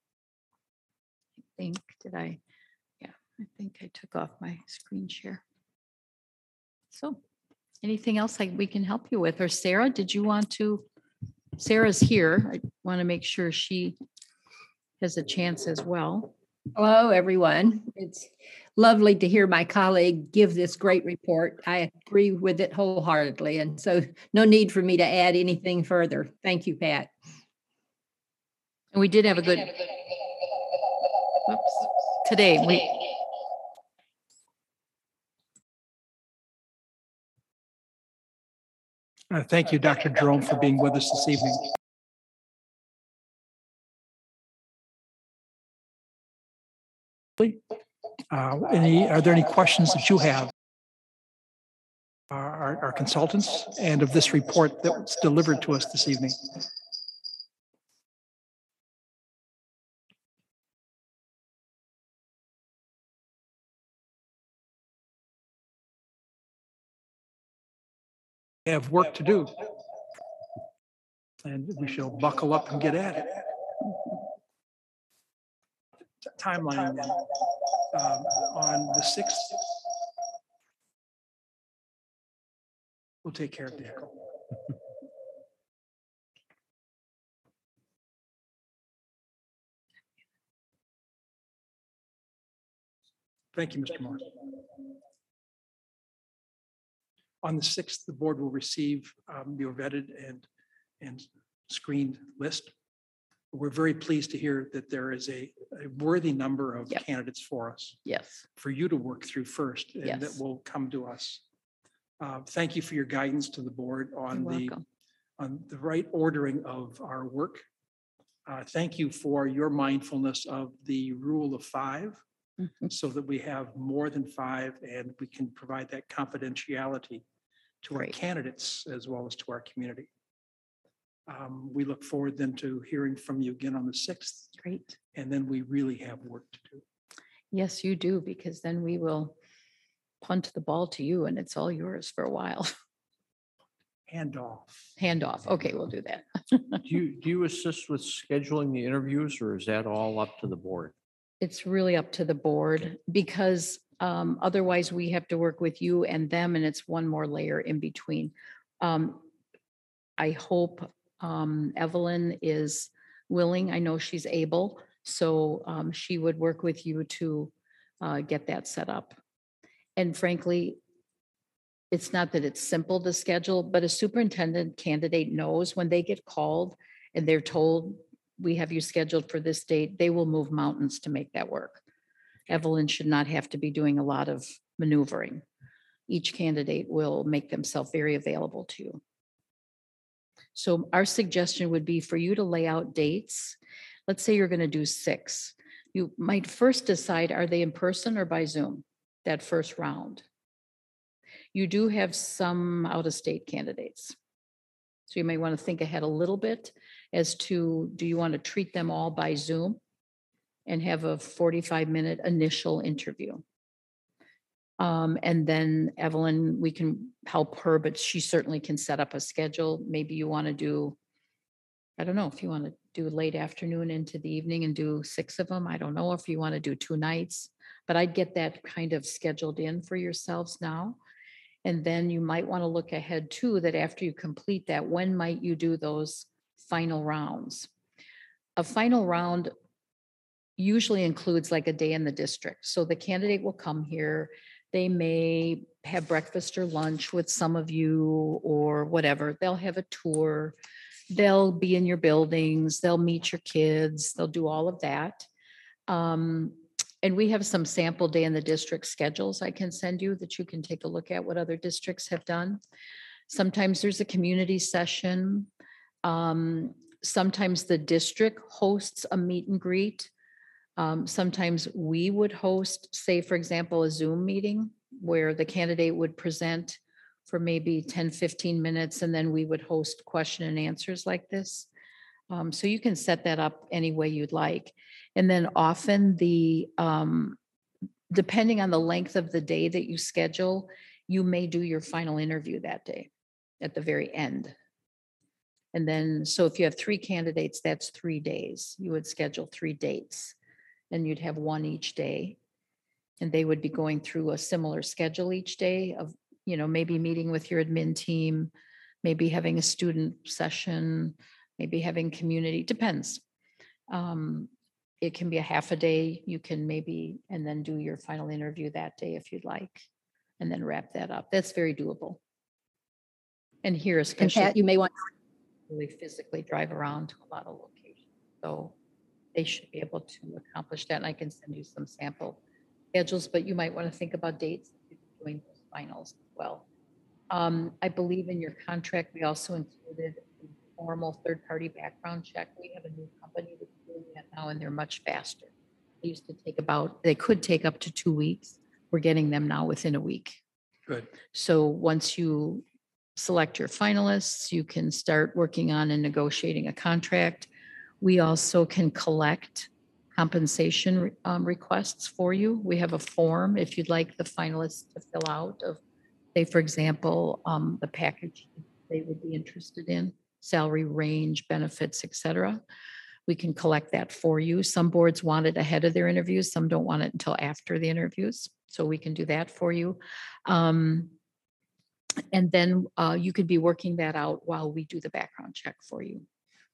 I think, did I? Yeah, I think I took off my screen share. So anything else like we can help you with? Or Sarah, did you want to? Sarah's here. I want to make sure she has a chance as well. Hello, everyone. It's lovely to hear my colleague give this great report. I agree with it wholeheartedly, and so no need for me to add anything further. Thank you, Pat. And we did have a good, whoops, today, we, Uh, thank you, Doctor Jerome, for being with us this evening. Uh, any, are there any questions that you have? Our, our consultants and of this report that was delivered to us this evening? We have work to do. And we shall buckle up and get at it. Timeline then. Um, on the sixth, we'll take care of the echo. Thank you, Mister Moore. On the sixth, the board will receive um, your vetted and, and screened list. We're very pleased to hear that there is a, a worthy number of Yep. candidates for us, Yes, for you to work through first, and that Yes. will come to us. Uh, Thank you for your guidance to the board on you're the, welcome. on the right ordering of our work. Uh, Thank you for your mindfulness of the rule of five, Mhm. so that we have more than five and we can provide that confidentiality to our Great. candidates as well as to our community. Um, We look forward then to hearing from you again on the sixth, Great. and then we really have work to do. Yes, you do, because then we will punt the ball to you and it's all yours for a while. Hand off. Hand off. Okay, we'll do that. Do you, do you assist with scheduling the interviews or is that all up to the board? It's really up to the board because um, otherwise we have to work with you and them and it's one more layer in between. Um, I hope um, Evelyn is willing. I know she's able, so um, she would work with you to uh, get that set up. And frankly, it's not that it's simple to schedule, but a superintendent candidate knows when they get called and they're told, we have you scheduled for this date, they will move mountains to make that work. Evelyn should not have to be doing a lot of maneuvering. Each candidate will make themselves very available to you. So our suggestion would be for you to lay out dates. Let's say you're going to do six. You might first decide, are they in person or by Zoom, that first round? You do have some out-of-state candidates. So you may want to think ahead a little bit as to, do you want to treat them all by Zoom and have a forty-five minute initial interview? Um, and then Evelyn, we can help her, but she certainly can set up a schedule. Maybe you want to do, I don't know if you want to do late afternoon into the evening and do six of them. I don't know if you want to do two nights, but I'd get that kind of scheduled in for yourselves now. And then you might want to look ahead too, that after you complete that, when might you do those final rounds? A final round usually includes like a day in the district. So the candidate will come here. They may have breakfast or lunch with some of you or whatever. They'll have a tour. They'll be in your buildings. They'll meet your kids. They'll do all of that. Um, And we have some sample day in the district schedules I can send you that you can take a look at what other districts have done. Sometimes there's a community session. Um, sometimes the district hosts a meet and greet. Um, sometimes we would host, say, for example, a Zoom meeting where the candidate would present for maybe ten, fifteen minutes, and then we would host question and answers like this. Um, so you can set that up any way you'd like. And then often the, um, depending on the length of the day that you schedule, you may do your final interview that day at the very end. And then, so if you have three candidates, that's three days. You would schedule three dates and you'd have one each day. And they would be going through a similar schedule each day of, you know, maybe meeting with your admin team, maybe having a student session, maybe having community, depends. Um, it can be a half a day. You can maybe, and then do your final interview that day if you'd like, and then wrap that up. That's very doable. And here And especially, Pat, you may want, really physically drive around to a lot of locations. So they should be able to accomplish that. And I can send you some sample schedules, but you might want to think about dates if you're doing those finals as well. Um, I believe in your contract, we also included a formal third-party background check. We have a new company that's doing that now, and they're much faster. They used to take about, they could take up to two weeks. We're getting them now within a week. Good. So once you select your finalists, you can start working on and negotiating a contract. We also can collect compensation um, requests for you. We have a form if you'd like the finalists to fill out of, say, for example, um, the package they would be interested in, salary range, benefits, et cetera. We can collect that for you. Some boards want it ahead of their interviews. Some don't want it until after the interviews. So we can do that for you. Um, and then uh, you could be working that out while we do the background check for you.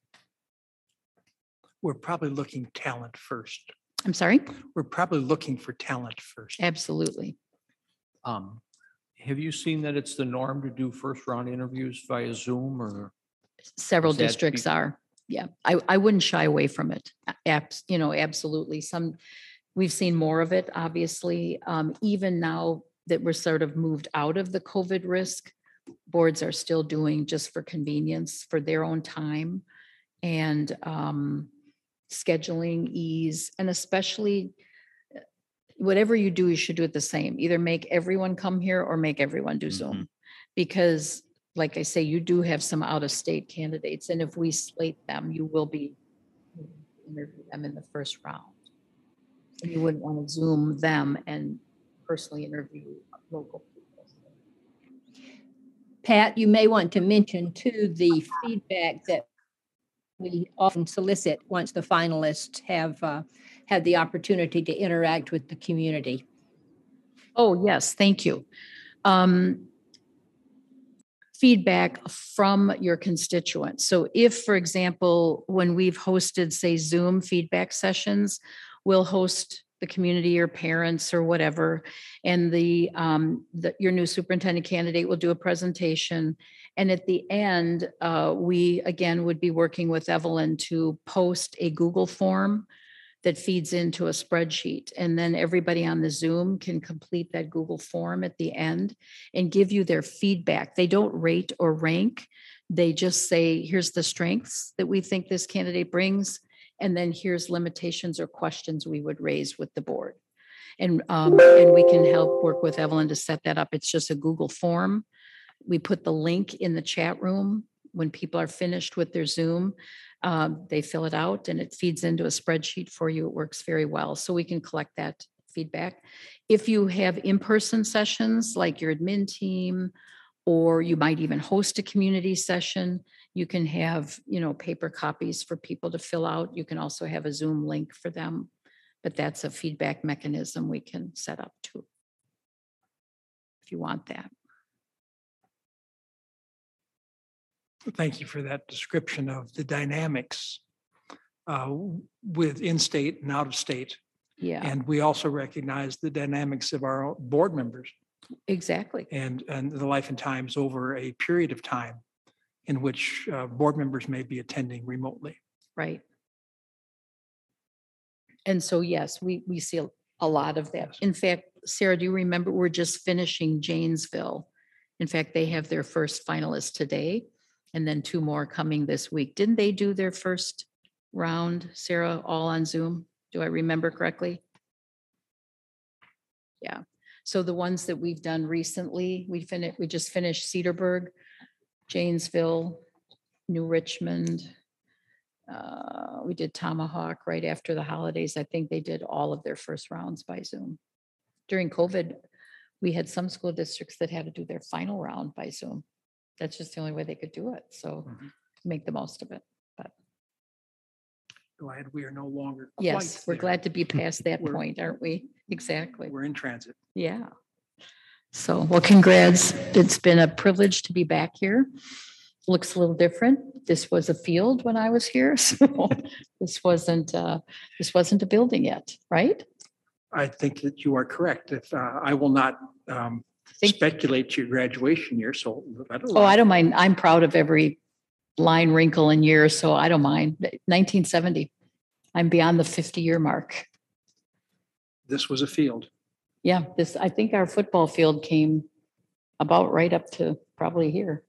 We're probably looking talent first. I'm sorry? We're probably looking for talent first. Absolutely. Um, Have you seen that it's the norm to do first round interviews via Zoom or? Several Is that districts be- are, yeah. I, I wouldn't shy away from it. A- Abs, you know, absolutely. Some, we've seen more of it, obviously. Um, even now that we're sort of moved out of the COVID risk, boards are still doing just for convenience, for their own time and um, scheduling ease, and especially uh, whatever you do, you should do it the same. Either make everyone come here or make everyone do Zoom. Because like I say, you do have some out-of-state candidates, and if we slate them, you will be interview them in the first round. And you wouldn't want to Zoom them and personally interview local people. Pat, you may want to mention too, the feedback that we often solicit once the finalists have, uh, had the opportunity to interact with the community. Oh, yes, thank you. Um, feedback from your constituents. So if, for example, when we've hosted, say, Zoom feedback sessions, we'll host the community or parents or whatever, and the, um, the, your new superintendent candidate will do a presentation. And at the end, uh, we, again, would be working with Evelyn to post a Google form that feeds into a spreadsheet. And then everybody on the Zoom can complete that Google form at the end and give you their feedback. They don't rate or rank. They just say, here's the strengths that we think this candidate brings. And then here's limitations or questions we would raise with the board. And, um, and we can help work with Evelyn to set that up. It's just a Google form. We put the link in the chat room. When people are finished with their Zoom, um, they fill it out and it feeds into a spreadsheet for you. It works very well. So we can collect that feedback. If you have in-person sessions like your admin team, or you might even host a community session, you can have, you know, paper copies for people to fill out. You can also have a Zoom link for them, but that's a feedback mechanism we can set up too, if you want that. Thank you for that description of the dynamics uh, with in-state and out-of-state. Yeah, And we also recognize the dynamics of our board members exactly. and, and the life and times over a period of time in which uh, board members may be attending remotely. Right. And so, yes, we, we see a- a lot of that. Yes. In fact, Sarah, do you remember, we're just finishing Janesville. In fact, they have their first finalist today and then two more coming this week. Didn't they do their first round, Sarah, all on Zoom? Do I remember correctly? Yeah. So the ones that we've done recently, we finished, we just finished Cedarburg, Janesville, New Richmond. Uh, we did Tomahawk right after the holidays. I think they did all of their first rounds by Zoom. During COVID, we had some school districts that had to do their final round by Zoom. That's just the only way they could do it. So Mhm. make the most of it. But Glad we are no longer quite yes, we're there. glad to be past that We're- point, aren't we? Exactly. We're in transit. Yeah. So, well, congrats. It's been a privilege to be back here. Looks a little different. This was a field when I was here. So this wasn't, uh, this wasn't a building yet, right? I think that you are correct. If uh, I will not um, Think- speculate to your graduation year, so. Oh, I don't mind. I'm proud of every line, wrinkle, and year, so I don't mind. nineteen seventy. I'm beyond the fifty-year mark. This was a field. Yeah, this, I think our football field came about right up to probably here.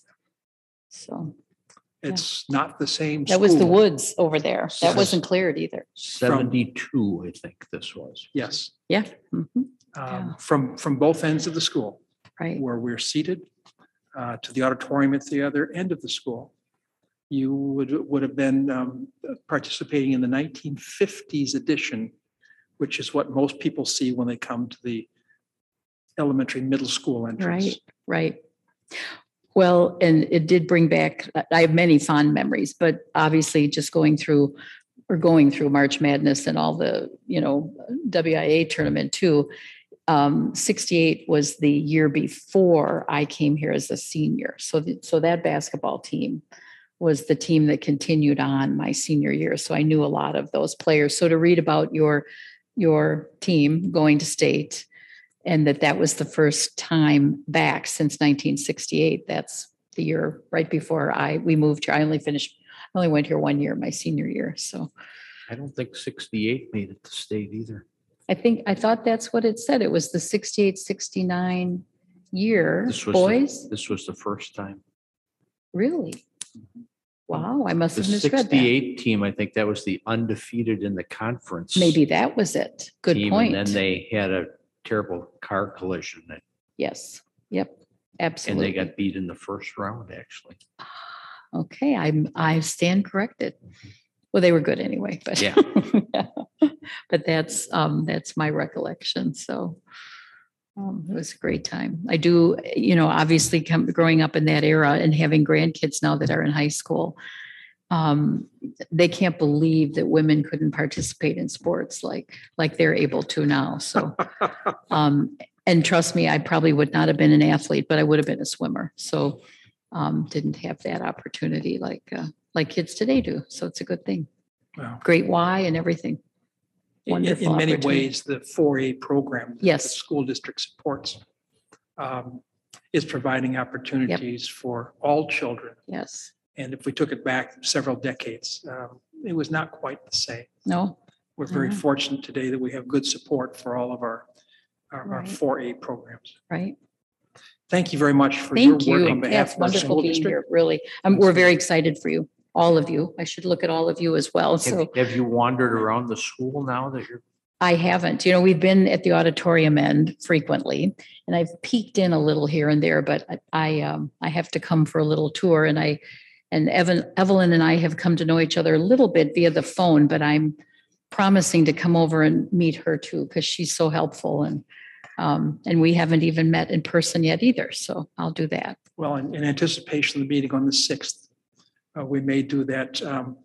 So It's not the same. that was the school. woods over there. That Yes. wasn't cleared either. seventy-two, I think this was. Yes, Yeah. Mhm. um, Yeah. from, from both ends of the school, Right. where we're seated uh, to the auditorium at the other end of the school. You would, would have been um, participating in the nineteen fifties edition, which is what most people see when they come to the elementary, middle school entrance. Right, right. Well, and it did bring back, I have many fond memories, but obviously just going through, or going through March Madness and all the, you know, W I A tournament too. Um, sixty-eight was the year before I came here as a senior. So, th- so that basketball team was the team that continued on my senior year. So I knew a lot of those players. So to read about your, your team going to state And that that was the first time back since nineteen sixty-eight. That's the year right before I, we moved here. I only finished, I only went here one year, my senior year. So I don't think sixty-eight made it to state either. I think, I thought that's what it said. It was the sixty-eight, sixty-nine year, This was the- boys. This was the first time. Really? Wow, I must The have misread that. sixty-eight team, I think that was the undefeated in the conference. Maybe that was it. Good team, point. And then they had a terrible car collision that- Yes, yep, and they absolutely. got beat in the first round, actually. Okay, I'm, I stand corrected. Well, they were good anyway, but. Yeah. But that's, um, that's my recollection, so. Um, it was a great time. I do, you know, obviously come, growing up in that era and having grandkids now that are in high school. Um, they can't believe that women couldn't participate in sports like, like they're able to now, so. Um, and trust me, I probably would not have been an athlete, but I would have been a swimmer, so. Um, didn't have that opportunity like, uh, like kids today do, so it's a good thing. Wow. Great Y and everything. In- In Wonderful in many opportunity. ways, the four A program. that the Yes. School district supports um, is providing opportunities for all children. Yes, And if we took it back several decades, um, it was not quite the same. no, We're very Mhm. fortunate today that we have good support for all of our, our our Right. four A programs. right. Thank you very much for your Thank work you. on Yeah, behalf it's of our wonderful school being district. here, really. Um, we're very excited for you, all of you. I should look at all of you as well, Have, so. have you wandered around the school now that you're? I haven't, you know, we've been at the auditorium end frequently and I've peeked in a little here and there, but I, I, um, I have to come for a little tour and I, and Evan, Evelyn and I have come to know each other a little bit via the phone, but I'm promising to come over and meet her too, because she's so helpful and, um, and we haven't even met in person yet either. So I'll do that. Well, in in anticipation of the meeting on the sixth, uh, we may do that um,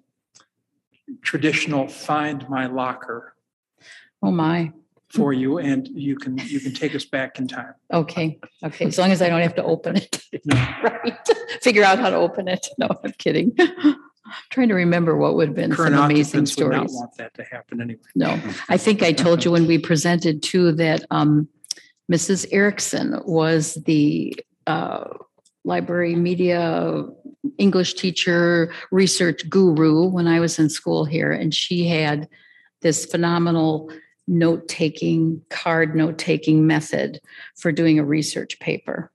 traditional find my locker Oh, my. for you, and you can, you can take us back in time. Okay, okay, as long as I don't have to open it. No. Right, figure out how to open it. No, I'm kidding. Trying to remember what would have been Current some amazing occupants would not stories. want that to happen anyway. No, I think I told you when we presented too that um, Missus Erickson was the uh, library media English teacher, research guru when I was in school here, and she had this phenomenal note-taking, card note-taking method for doing a research paper.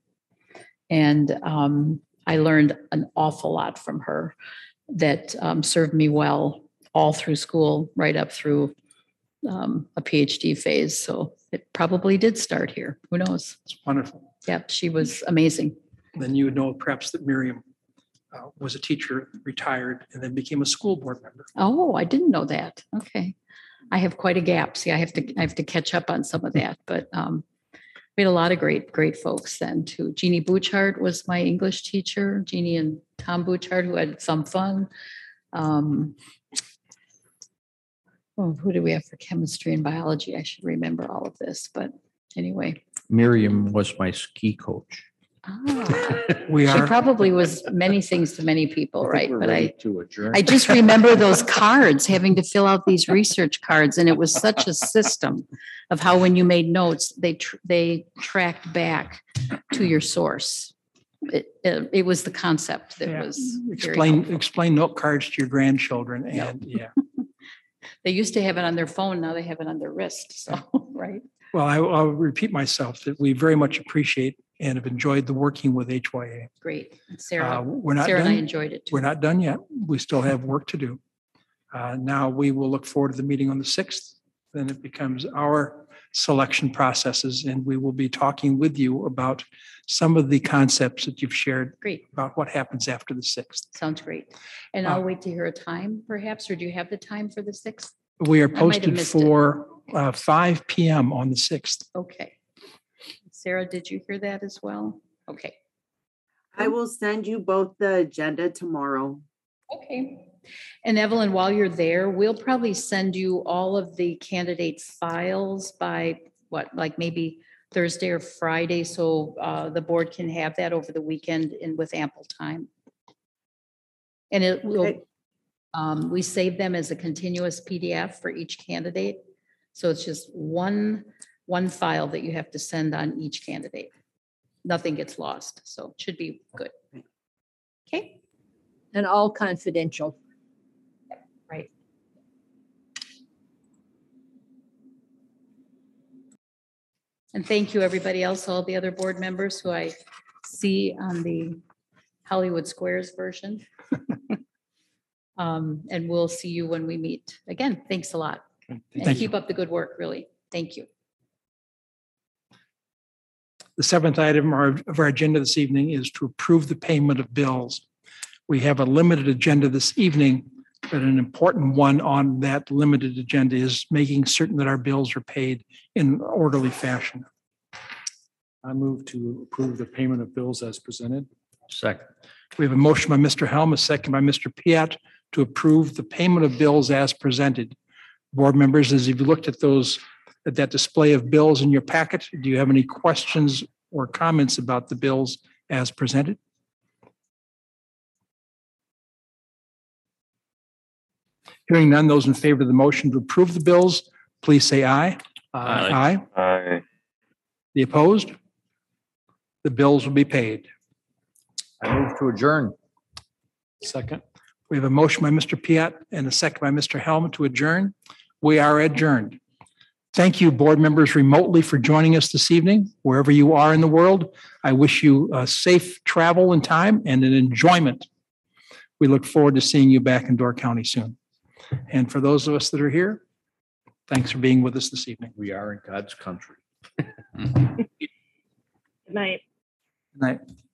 And um, I learned an awful lot from her that um, served me well all through school, right up through um, a PhD phase. So it probably did start here. Who knows? It's wonderful. Yep, she was amazing. Then you would know perhaps that Miriam uh, was a teacher, retired, and then became a school board member. Oh, I didn't know that. Okay. I have quite a gap. See, I have to, I have to catch up on some of that, but um, we had a lot of great, great folks then too. Jeannie Bouchard was my English teacher, Jeannie and Tom Bouchard, who had some fun. Um, oh, who do we have for chemistry and biology? I should remember all of this, but anyway. Miriam was my ski coach. Ah, We she are, probably was many things to many people, right? We're But ready I, to adjourn. I just remember those cards, having to fill out these research cards, and it was such a system of how when you made notes, they, tr- they tracked back to your source. It, it, it was the concept that yeah, was very explain, helpful. explain note cards to your grandchildren, and yeah. They used to have it on their phone, now they have it on their wrist, so, right? Well, I- I'll repeat myself that we very much appreciate and have enjoyed the working with H Y A. Great. And Uh, Sarah, We're not Sarah and I done. enjoyed it too. We're not done yet. We still have work to do. Uh, Now we will look forward to the meeting on the sixth. Then it becomes our selection processes, and we will be talking with you about some of the concepts that you've shared Great, about what happens after the sixth. sounds great. And I'll Uh, wait to hear a time perhaps, or do you have the time for the sixth? We are might have posted missed it. for uh, five P M on the sixth. Okay. Sarah, did you hear that as well? Okay. I will send you both the agenda tomorrow. Okay. And Evelyn, while you're there, we'll probably send you all of the candidate files by what, like maybe Thursday or Friday, so uh, the board can have that over the weekend and with ample time. And it will, Okay. um, we save them as a continuous P D F for each candidate. So it's just one one file that you have to send on each candidate. Nothing gets lost, so it should be good. Okay, And all confidential. right. And thank you, everybody else, all the other board members who I see on the Hollywood Squares version. Um, And we'll see you when we meet. Again, thanks a lot. And Thank you. keep up the good work, really. Thank you. The seventh item of of our agenda this evening is to approve the payment of bills. We have a limited agenda this evening, but an important one on that limited agenda is making certain that our bills are paid in an orderly fashion. I move to approve the payment of bills as presented. Second. We have a motion by Mister Helm, a second by Mister Piat to approve the payment of bills as presented. Board members, as you've looked at those, at that display of bills in your packet, do you have any questions or comments about the bills as presented? Hearing none, those in favor of the motion to approve the bills, please say aye. Aye. Aye. Aye. The opposed? The bills will be paid. I move to adjourn. Second. We have a motion by Mister Piat and a second by Mister Helm to adjourn. We are adjourned. Thank you, board members remotely, for joining us this evening. Wherever you are in the world, I wish you a safe travel and time and an enjoyment. We look forward to seeing you back in Door County soon. And for those of us that are here, thanks for being with us this evening. We are in God's country. Good night. Good night.